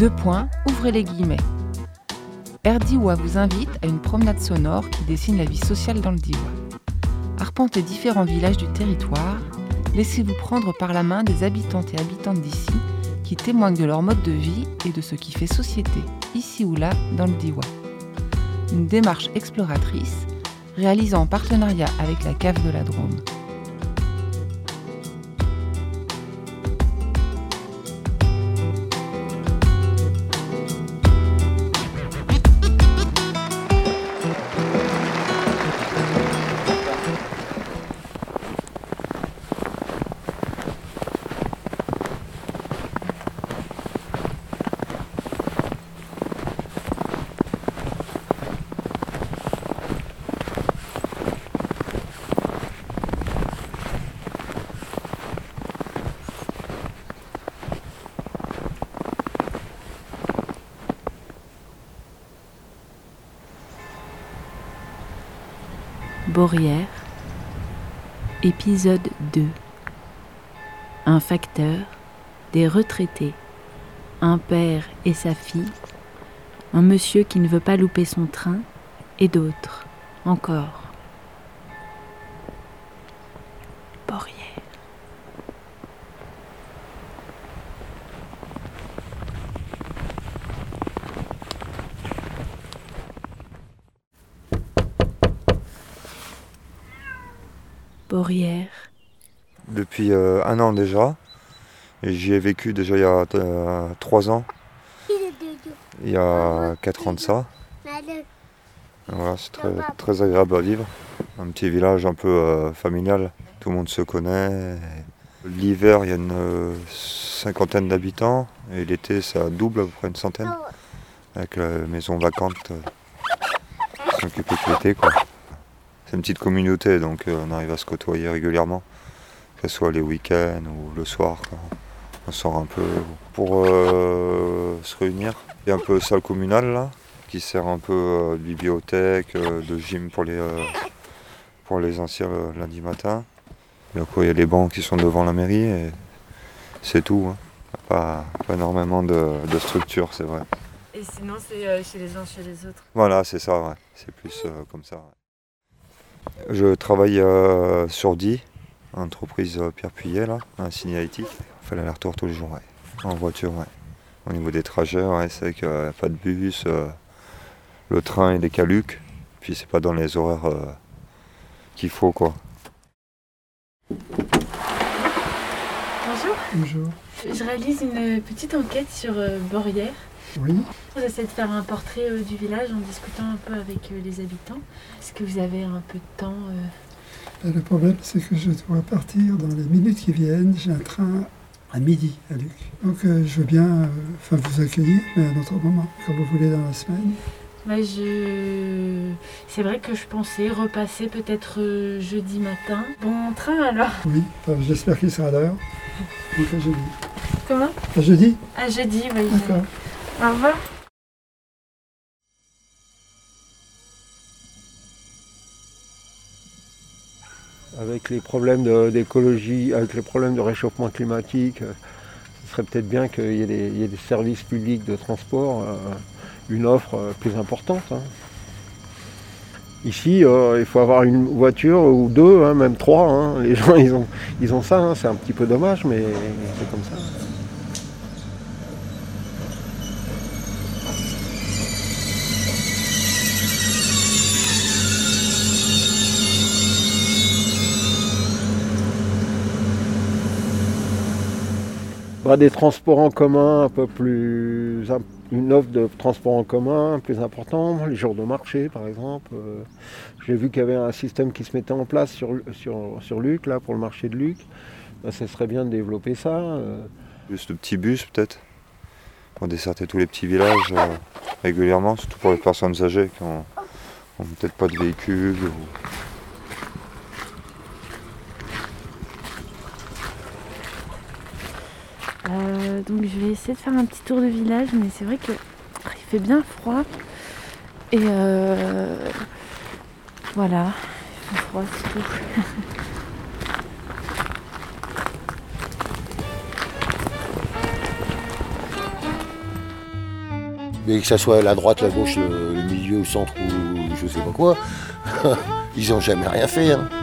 Ouvrez les guillemets. Air Diois vous invite à une promenade sonore qui dessine la vie sociale dans le Diois. Arpentez différents villages du territoire, laissez-vous prendre par la main des habitantes et habitantes d'ici qui témoignent de leur mode de vie et de ce qui fait société, ici ou là, dans le Diois. Une démarche exploratrice, réalisée en partenariat avec la Cave de la Drôme. Beaurières, épisode 2. Un facteur, des retraités, un père et sa fille, un monsieur qui ne veut pas louper son train, et d'autres, encore. Beaurières. Beaurières. Depuis 1 an déjà, et j'y ai vécu déjà il y a 3 ans, il y a 4 ans de ça. Voilà, c'est très agréable à vivre. Un petit village un peu familial, tout le monde se connaît. L'hiver, il y a une 50aine d'habitants, et l'été, ça double à peu près une centaine, avec la maison vacante qui s'occupe tout l'été, quoi. C'est une petite communauté, donc on arrive à se côtoyer régulièrement, que ce soit les week-ends ou le soir, quoi. On sort un peu pour se réunir. Il y a un peu salle communale là, qui sert un peu de bibliothèque, de gym pour les anciens lundi matin. Donc il y a les bancs qui sont devant la mairie et c'est tout, hein. Pas énormément de structure, c'est vrai. Et sinon c'est chez les uns, chez les autres. Voilà, c'est ça, ouais. C'est plus comme ça. Ouais. Je travaille sur Die, entreprise Pierre Puillet, là, un signalétique. On fait l'aller-retour tous les jours, ouais. En voiture, ouais. Au niveau des trajets, ouais, c'est vrai qu'il n'y a pas de bus, le train il est caduc, puis c'est pas dans les horaires qu'il faut, quoi. Bonjour. Bonjour. Je réalise une petite enquête sur Beaurières. Oui. J'essaie de faire un portrait du village en discutant un peu avec les habitants. Est-ce que vous avez un peu de temps Le problème, c'est que je dois partir dans les minutes qui viennent. J'ai un train à midi à Luc. Donc je veux bien vous accueillir, mais à un autre moment, quand vous voulez dans la semaine. C'est vrai que je pensais repasser peut-être jeudi matin. Bon train alors. Oui, j'espère qu'il sera à l'heure. Donc à jeudi. Comment ? À jeudi ? À jeudi, oui. D'accord. Au revoir. Avec les problèmes d'écologie, avec les problèmes de réchauffement climatique, ce serait peut-être bien qu'il y ait des services publics de transport, une offre plus importante. Hein. Ici, il faut avoir une voiture ou 2, hein, même 3. Hein. Les gens, ils ont ça, hein. C'est un petit peu dommage, mais c'est comme ça. Des transports en commun un peu plus... Une offre de transport en commun plus importante, les jours de marché par exemple. J'ai vu qu'il y avait un système qui se mettait en place sur Luc, là, pour le marché de Luc. Ça serait bien de développer ça. Juste le petit bus peut-être, pour desserter tous les petits villages régulièrement, surtout pour les personnes âgées qui n'ont peut-être pas de véhicule. Donc je vais essayer de faire un petit tour de village, mais c'est vrai qu'il fait bien froid. Et voilà, il fait froid, c'est tout. Mais que ça soit la droite, la gauche, le milieu, le centre ou je sais pas quoi, ils n'ont jamais rien fait. Hein.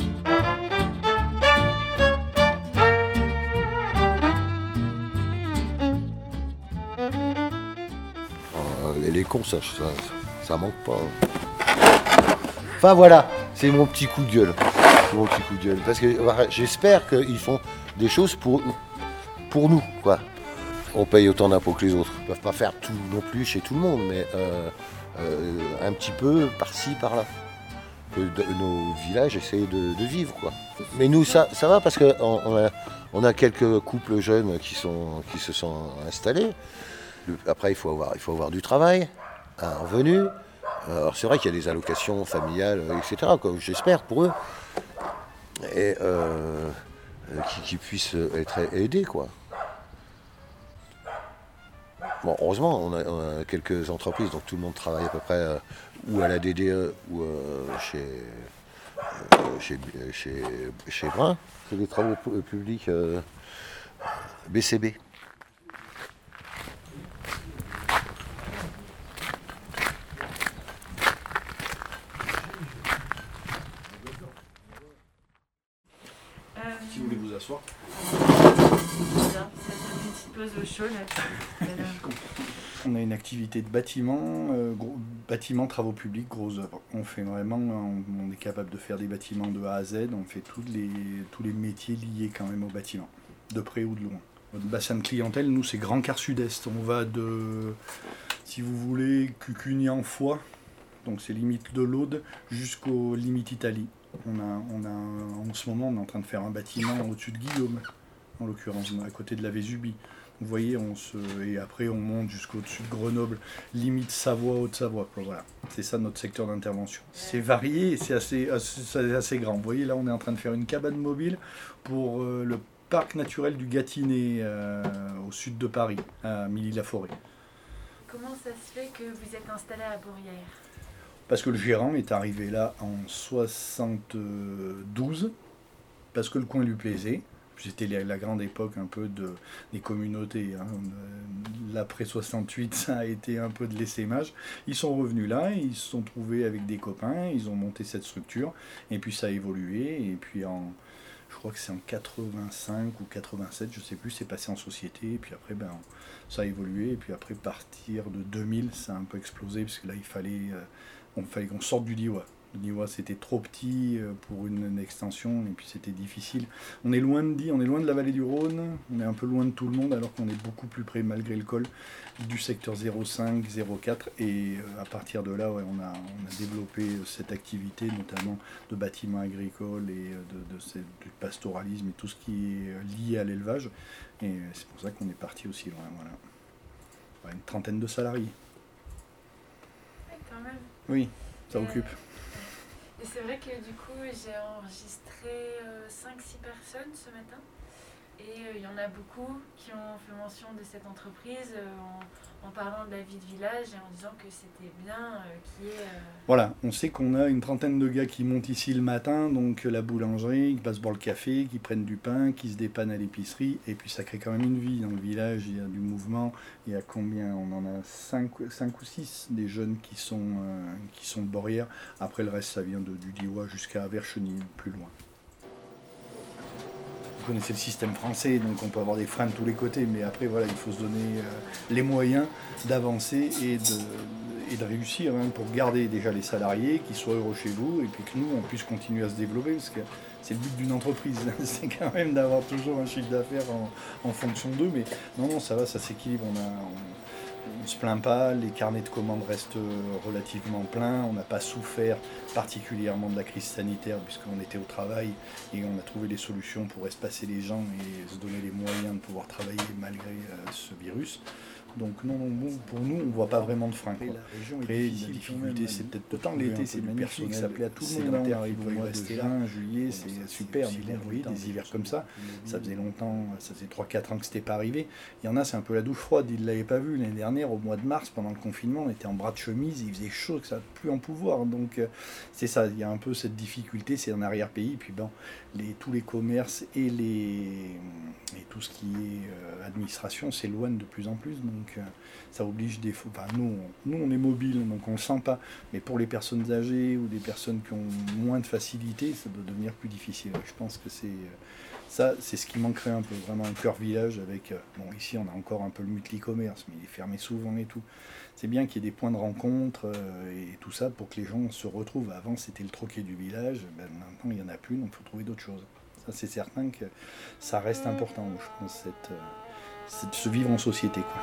Les cons, ça manque pas. Enfin voilà, c'est mon petit coup de gueule. Parce que j'espère qu'ils font des choses pour nous, quoi. On paye autant d'impôts que les autres. Ils ne peuvent pas faire tout non plus chez tout le monde, mais un petit peu par-ci, par-là. Que nos villages essayent de vivre, quoi. Mais nous, ça va parce qu'on a quelques couples jeunes qui se sont installés. Après, il faut avoir du travail, un revenu. Alors c'est vrai qu'il y a des allocations familiales, etc., comme j'espère pour eux. Et qui puissent être aidés, quoi. Bon, heureusement, on a quelques entreprises, donc tout le monde travaille à peu près ou à la DDE ou chez Brun. C'est des travaux publics BCB. Si vous voulez vous asseoir. Bien, ça fait une petite pause au chaud là. On a une activité de bâtiment, travaux publics, gros œuvres. On fait vraiment, on est capable de faire des bâtiments de A à Z, on fait tous les métiers liés quand même au bâtiment, de près ou de loin. Notre bassin de clientèle, nous, c'est Grand Quart Sud-Est. On va de, si vous voulez, Cucugnan-Foix, donc c'est limite de l'Aude, jusqu'aux limites Italie. En ce moment, on est en train de faire un bâtiment au-dessus de Guillaume, en l'occurrence, à côté de la Vésubie. Vous voyez, et après on monte jusqu'au-dessus de Grenoble, limite Savoie, Haute-Savoie. Voilà, c'est ça notre secteur d'intervention. C'est varié et c'est assez grand. Vous voyez, là on est en train de faire une cabane mobile pour le parc naturel du Gâtinais, au sud de Paris, à Milly-la-Forêt. Comment ça se fait que vous êtes installé à Bourrières ? Parce que le gérant est arrivé là en 72, parce que le coin lui plaisait. C'était la grande époque un peu des communautés. Hein. L'après 68, ça a été un peu de l'essaimage. Ils sont revenus là, ils se sont trouvés avec des copains, ils ont monté cette structure, et puis ça a évolué, et puis je crois que c'est en 85 ou 87, je sais plus, c'est passé en société, et puis après ça a évolué, et puis après partir de 2000, ça a un peu explosé, parce que là il fallait qu'on sorte du Diois. Le Diois c'était trop petit pour une extension et puis c'était difficile. On est loin de la vallée du Rhône, on est un peu loin de tout le monde alors qu'on est beaucoup plus près malgré le col du secteur 05, 04 et à partir de là on a développé cette activité notamment de bâtiments agricoles et du pastoralisme et tout ce qui est lié à l'élevage et c'est pour ça qu'on est parti aussi loin. Voilà. Une trentaine de salariés. Ouais, quand même. Oui, ça occupe. Et c'est vrai que du coup, j'ai enregistré 5-6 personnes ce matin. Et il y en a beaucoup qui ont fait mention de cette entreprise en parlant de la vie de village et en disant que c'était bien qu'il y ait... Voilà, on sait qu'on a une trentaine de gars qui montent ici le matin, donc la boulangerie, qui passent boire le café, qui prennent du pain, qui se dépannent à l'épicerie. Et puis ça crée quand même une vie dans le village, il y a du mouvement. Il y a combien ? On en a 5 ou 6 des jeunes qui sont de Bourrières. Après le reste, ça vient du Diois jusqu'à Vercheny, plus loin. Vous connaissez le système français, donc on peut avoir des freins de tous les côtés, mais après voilà, il faut se donner les moyens d'avancer et de réussir pour garder déjà les salariés, qu'ils soient heureux chez vous, et puis que nous, on puisse continuer à se développer, parce que c'est le but d'une entreprise, c'est quand même d'avoir toujours un chiffre d'affaires en fonction d'eux, mais non, ça va, ça s'équilibre, on ne se plaint pas, les carnets de commandes restent relativement pleins, on n'a pas souffert particulièrement de la crise sanitaire puisqu'on était au travail et on a trouvé des solutions pour espacer les gens et se donner les moyens de pouvoir travailler malgré ce virus. Donc non, pour nous, on ne voit pas vraiment de frein. La région est difficile, la difficulté, c'est peut-être autant l'été, c'est magnifique, ça plaît à tout le monde. Il faut rester là, juillet, c'est super. Mais bon, oui, des hivers comme ça faisait longtemps, ça faisait 3-4 ans que c'était pas arrivé. Il y en a, c'est un peu la douche froide, ils ne l'avaient pas vu l'année dernière, au mois de mars, pendant le confinement, on était en bras de chemise, il faisait chaud, que ça n'a plus en pouvoir. Donc c'est ça, il y a un peu cette difficulté, c'est en arrière-pays, puis bon, tous les commerces et tout ce qui est administration s'éloignent de plus en plus. Donc donc ça oblige des fois. Enfin, nous on est mobile, donc on le sent pas. Mais pour les personnes âgées ou des personnes qui ont moins de facilité, ça doit devenir plus difficile. Je pense que c'est ce qui manquerait un peu, vraiment un cœur village avec. Bon, ici on a encore un peu le multi-commerce, mais il est fermé souvent et tout. C'est bien qu'il y ait des points de rencontre et tout ça pour que les gens se retrouvent. Avant c'était le troquet du village, maintenant il n'y en a plus, donc il faut trouver d'autres choses. Ça c'est certain que ça reste important, je pense, c'est de se vivre en société, quoi.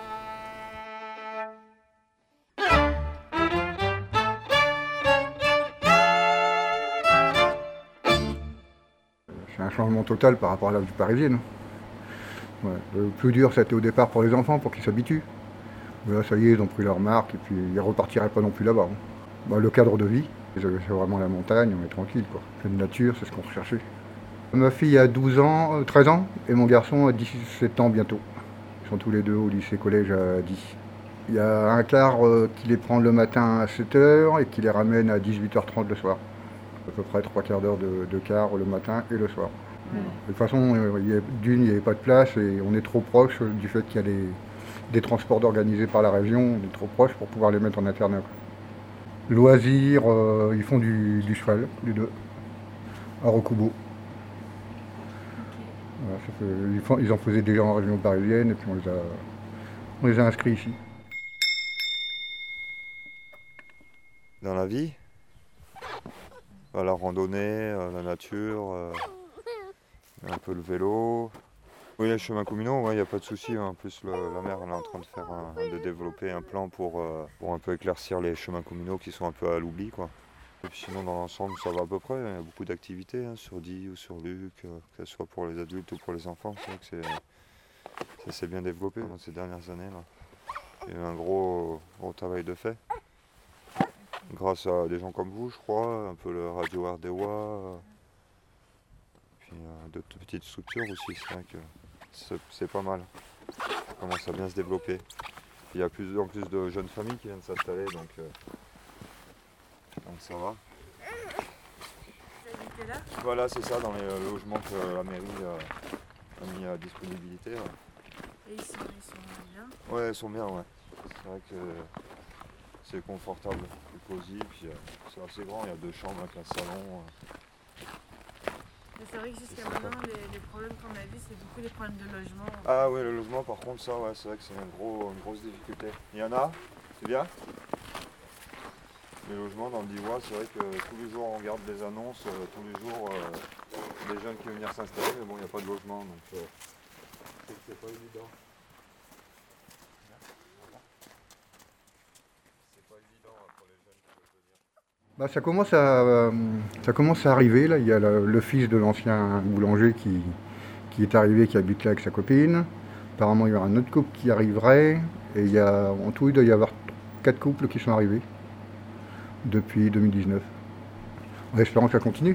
C'est un changement total par rapport à la vie parisienne. Ouais. Le plus dur, c'était au départ pour les enfants, pour qu'ils s'habituent. Mais là, ça y est, ils ont pris leur marque et puis ils ne repartiraient pas non plus là-bas. Le cadre de vie, c'est vraiment la montagne, on est tranquille, quoi. La nature, c'est ce qu'on recherchait. Ma fille a 13 ans et mon garçon a 17 ans bientôt. Ils sont tous les deux au lycée-collège à 10. Il y a un car qui les prend le matin à 7h et qui les ramène à 18h30 le soir. À peu près 3/4 d'heure de car le matin et le soir. De toute façon, il n'y avait pas de place et on est trop proche du fait qu'il y a des transports organisés par la région, on est trop proche pour pouvoir les mettre en internat. Loisirs, ils font du cheval, les deux, à Rokubo. Voilà, ils en faisaient déjà en région parisienne et puis on les a inscrits ici. Dans la vie, la randonnée, la nature, un peu le vélo. Oui, les chemins communaux, il n'y a pas de souci. En plus, la maire elle est en train de développer un plan pour un peu éclaircir les chemins communaux qui sont un peu à l'oubli, quoi. Et puis sinon, dans l'ensemble, ça va à peu près. Il y a beaucoup d'activités sur Die ou sur Luc, que ce soit pour les adultes ou pour les enfants. C'est vrai que ça s'est bien développé dans ces dernières années, là. Il y a eu un gros travail de fait. Grâce à des gens comme vous, je crois, un peu le Radio Ardewa, puis d'autres petites structures aussi. C'est vrai que c'est pas mal. Ça commence à bien se développer. Il y a plus en plus de jeunes familles qui viennent s'installer, donc ça va. Vous habitez là ? Voilà, c'est ça, dans les logements que la mairie a mis à disponibilité. Ouais. Et ils sont bien ? Ouais, ils sont bien, ouais. C'est vrai que c'est confortable, c'est cosy, puis c'est assez grand, il y a 2 chambres avec un salon. Mais c'est vrai que jusqu'à maintenant, les problèmes qu'on a vus, c'est beaucoup les problèmes de logement. Ah oui, le logement, par contre, ça, ouais, c'est vrai que c'est une grosse difficulté. Il y en a, c'est bien. Les logements dans le Diois, c'est vrai que tous les jours on regarde des annonces, tous les jours des jeunes qui veulent venir s'installer, mais bon, il n'y a pas de logement, donc c'est pas évident. Ça commence à arriver, là. Il y a le fils de l'ancien boulanger qui est arrivé, qui habite là avec sa copine. Apparemment, il y aura un autre couple qui arriverait. Et en tout, il doit y avoir 4 couples qui sont arrivés depuis 2019. En espérant que ça continue.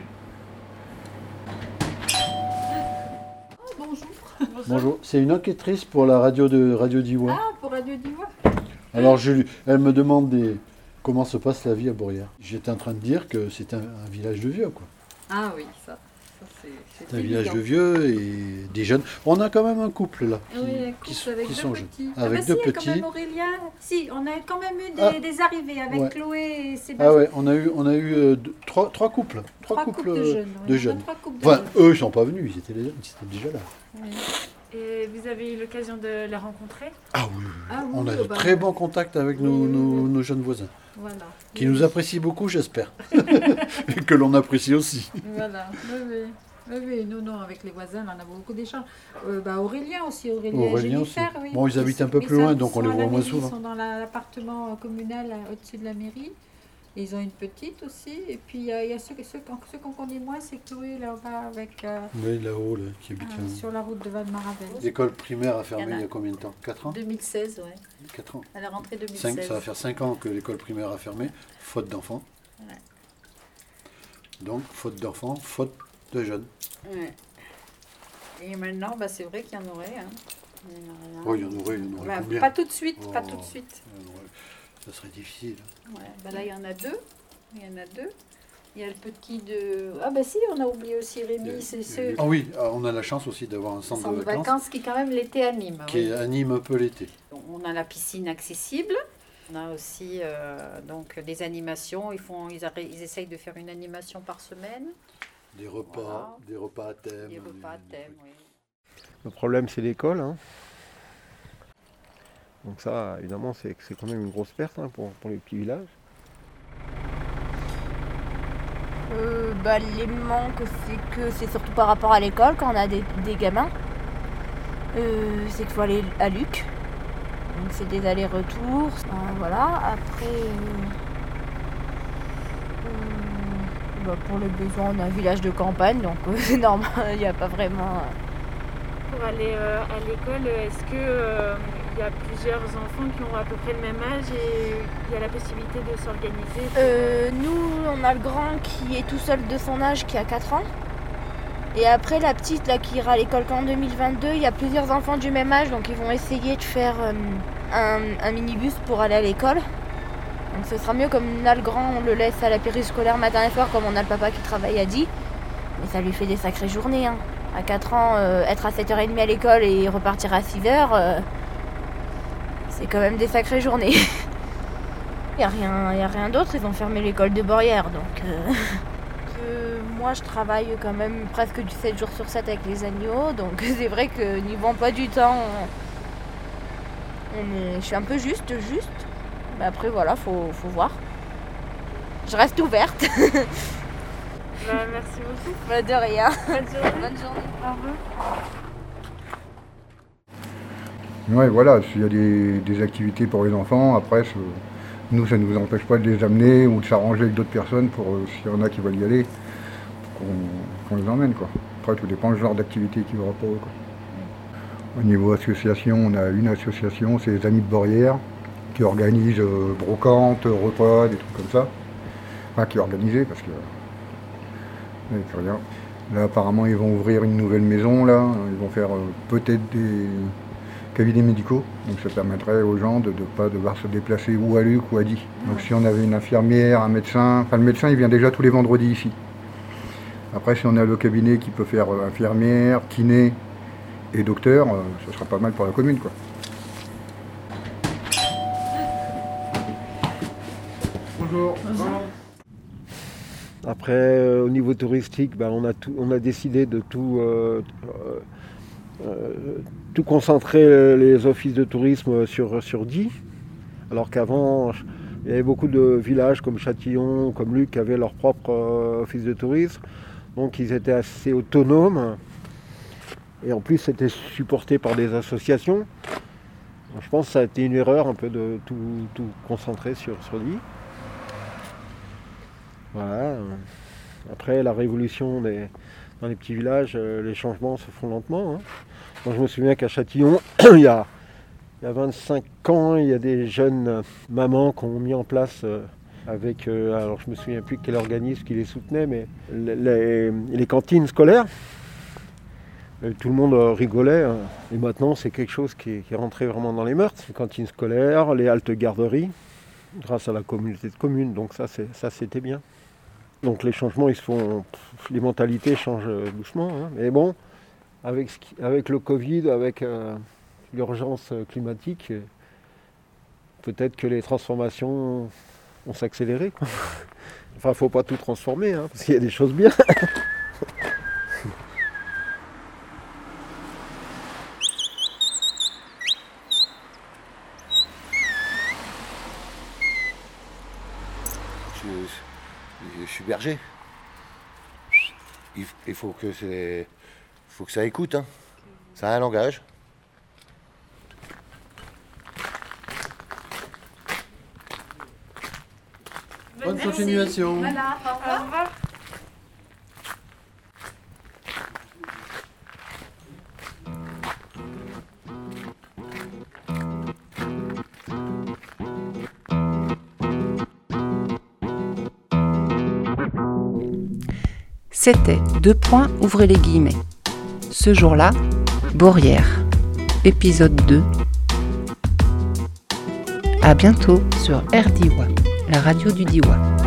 Bonjour. Bonjour, c'est une enquêtrice pour la Radio Diois. Ah, pour Radio Diois. Alors, elle me demande comment se passe la vie à Beaurières. J'étais en train de dire que c'est un village de vieux, quoi. Ah oui, ça c'est un village de vieux et des jeunes. On a quand même un couple là, qui sont jeunes. Avec deux petits. Quand même Aurélien. Si, on a quand même eu des arrivées avec Chloé et Sébastien. Ah ouais, on a eu trois couples. Trois couples de jeunes. Enfin, eux, ils sont pas venus, ils étaient déjà là. Oui. Et vous avez eu l'occasion de les rencontrer ? Ah oui, on a de très bons contacts avec nos jeunes voisins. Voilà. Qui nous apprécient beaucoup, j'espère. Et que l'on apprécie aussi. Voilà, oui, non, avec les voisins, on a beaucoup d'échanges. Aurélien aussi, Aurélien aussi. Oui. Bon, ils habitent un peu plus loin, donc on les voit moins souvent. Ils sont dans l'appartement communal au-dessus de la mairie. Et ils ont une petite aussi. Et puis il y a ceux qu'on connaît moins, c'est Chloé là-bas avec. Oui, là-haut, qui habite sur la route de Val-Maravel. L'école primaire a fermé il y a combien de temps ? 4 ans ? 2016, oui. 4 ans. À la rentrée 2016. Ça va faire 5 ans que l'école primaire a fermé, faute d'enfants. Ouais. Donc, faute d'enfants, faute de jeunes. Ouais. Et maintenant, c'est vrai qu'il y en aurait. Hein. Il y en aurait combien ? Pas tout de suite, pas tout de suite. Ça serait difficile. Ouais, là, il y en a deux. Il y a le petit de... Ah si, on a oublié aussi Rémi. Ah oui, on a la chance aussi d'avoir un centre de vacances qui quand même l'été anime. Qui anime un peu l'été. Donc on a la piscine accessible. On a aussi donc des animations. Ils essayent de faire une animation par semaine. Des repas à thème. Des repas à thème, oui. Le problème, c'est l'école. Hein. Donc ça, évidemment, c'est quand même une grosse perte pour les petits villages. Les manques, c'est que c'est surtout par rapport à l'école quand on a des gamins. C'est qu'il faut aller à Luc. Donc c'est des allers-retours. Voilà. Après, pour le besoin, on a un village de campagne, donc c'est normal, il n'y a pas vraiment... Pour aller à l'école, est-ce que il y a plusieurs enfants qui ont à peu près le même âge et il y a la possibilité de s'organiser Nous, on a le grand qui est tout seul de son âge, qui a 4 ans. Et après, la petite là, qui ira à l'école qu'en 2022, il y a plusieurs enfants du même âge, donc ils vont essayer de faire un minibus pour aller à l'école. Donc ce sera mieux, comme on a le grand, on le laisse à la périscolaire matin et soir, comme on a le papa qui travaille à 10. Mais ça lui fait des sacrées journées. Hein. À 4 ans, être à 7h30 à l'école et repartir à 6h, c'est quand même des sacrées journées. Il n'y a rien d'autre, ils ont fermé l'école de Borrières. Donc moi, je travaille quand même presque du 7 jours sur 7 avec les agneaux. Donc c'est vrai que niveau emploi du temps, je suis un peu juste. Mais après, voilà, faut voir. Je reste ouverte. Merci beaucoup. De rien. Bonne journée. Bonne journée. Au revoir. Ouais, voilà, s'il y a des activités pour les enfants, après, nous, ça ne nous empêche pas de les amener ou de s'arranger avec d'autres personnes pour, s'il y en a qui veulent y aller, qu'on les emmène, quoi. Après, tout dépend du genre d'activité qu'il y aura pour eux, quoi. Au niveau association, on a une association, c'est les Amis de Borrières, qui organise brocantes, repas, des trucs comme ça. Enfin, qui est organisé, parce que... il n'y a plus rien. Là, apparemment, ils vont ouvrir une nouvelle maison, là. Ils vont faire peut-être des cabinets médicaux. Donc ça permettrait aux gens de ne pas devoir se déplacer ou à Luc ou à Die. Donc si on avait une infirmière, un médecin... Enfin, le médecin, il vient déjà tous les vendredis ici. Après, si on a le cabinet qui peut faire infirmière, kiné et docteur, ça sera pas mal pour la commune, quoi. Bonjour. Après, au niveau touristique, on a décidé de tout concentrer les offices de tourisme sur Die. Alors qu'avant, il y avait beaucoup de villages comme Châtillon, comme Luc, qui avaient leur propre office de tourisme. Donc ils étaient assez autonomes. Et en plus, c'était supporté par des associations. Je pense que ça a été une erreur un peu de tout concentrer sur Die. Voilà. Après, la révolution dans les petits villages, les changements se font lentement. Hein. Moi, je me souviens qu'à Châtillon, il y a 25 ans, il y a des jeunes mamans qui ont mis en place avec, alors je me souviens plus quel organisme qui les soutenait, mais les cantines scolaires. Tout le monde rigolait. Hein. Et maintenant, c'est quelque chose qui est rentré vraiment dans les mœurs. Les cantines scolaires, les haltes garderies, grâce à la communauté de communes. Donc ça c'était bien. Donc les changements, ils se font, les mentalités changent doucement. Hein. Mais bon, avec le Covid, avec l'urgence climatique, peut-être que les transformations vont s'accélérer, quoi. Enfin, il ne faut pas tout transformer, hein, parce qu'il y a des choses bien. Je suis berger. Il faut que ça écoute. Hein. Ça a un langage. Bonne continuation. Voilà, au revoir. C'était ouvrez les guillemets. Ce jour-là, Borrières. Épisode 2. À bientôt sur RDIWA, la radio du Diois.